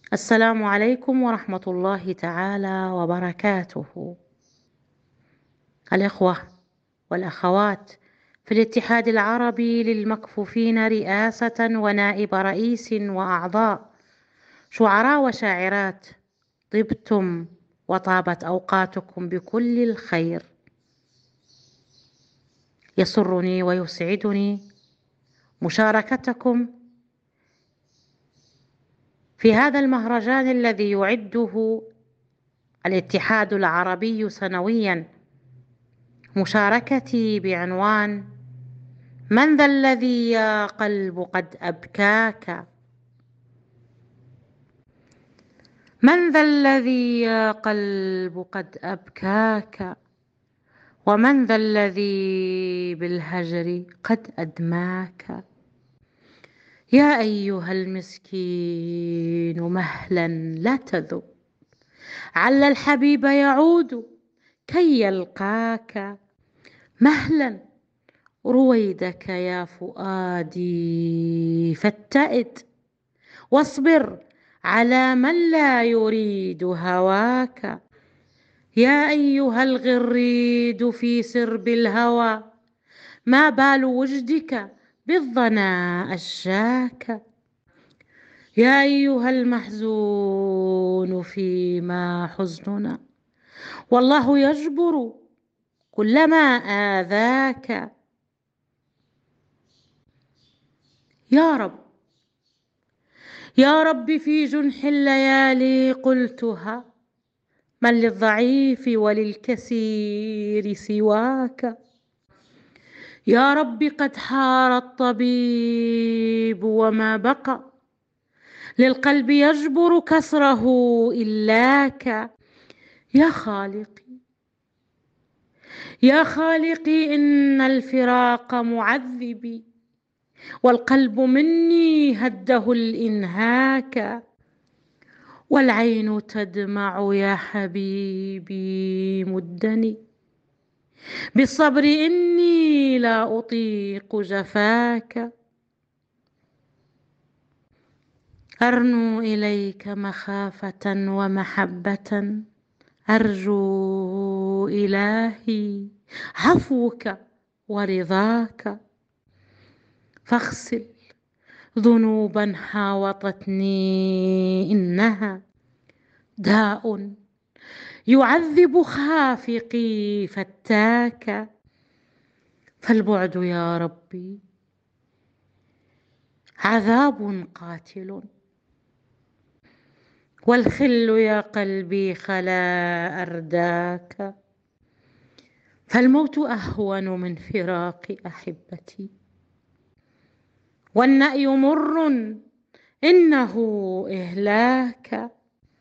السلام عليكم ورحمة الله تعالى وبركاته. الإخوة والأخوات في الاتحاد العربي للمكفوفين رئاسة ونائب رئيس وأعضاء، شعراء وشاعرات، طبتم وطابت أوقاتكم بكل الخير. يسرني ويسعدني مشاركتكم في هذا المهرجان الذي يعده الاتحاد العربي سنويا. مشاركتي بعنوان: من ذا الذي يا قلب قد أبكاك؟ من ذا الذي يا قلب قد أبكاك؟ ومن ذا الذي بالهجر قد أدماك؟ يا أيها المسكين مهلا لا تذب، عل الحبيب يعود كي يلقاك. مهلا رويدك يا فؤادي فاتئد، واصبر على من لا يريد هواك. يا أيها الغريد في سرب الهوى، ما بال وجدك بالظنا أشجاك. يا أيها المحزون فيما حزننا، والله يجبر كل ما آذاك. يا رب يا رب في جنح الليالي قلتها، من للضعيف وللكسير سواك. يا رب قد حار الطبيب وما بقى للقلب يجبر كسره إلاك. يا خالقي يا خالقي إن الفراق معذبي، والقلب مني هده الإنهاك. والعين تدمع يا حبيبي مدني، بالصبر إني لا أطيق جفاك. أرنو إليك مخافة ومحبة، أرجو إلهي عفوك ورضاك. فاغسل ذنوبا حاوطتني، إنها داء يعذب خافقي فتاك. فالبعد يا ربي عذاب قاتل، والخل يا قلبي خلا أرداك. فالموت أهون من فراق أحبتي، والنأي مر إنه إهلاك.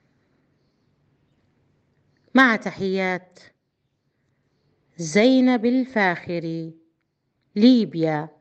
مع تحيات زينب الفاخري، ليبيا.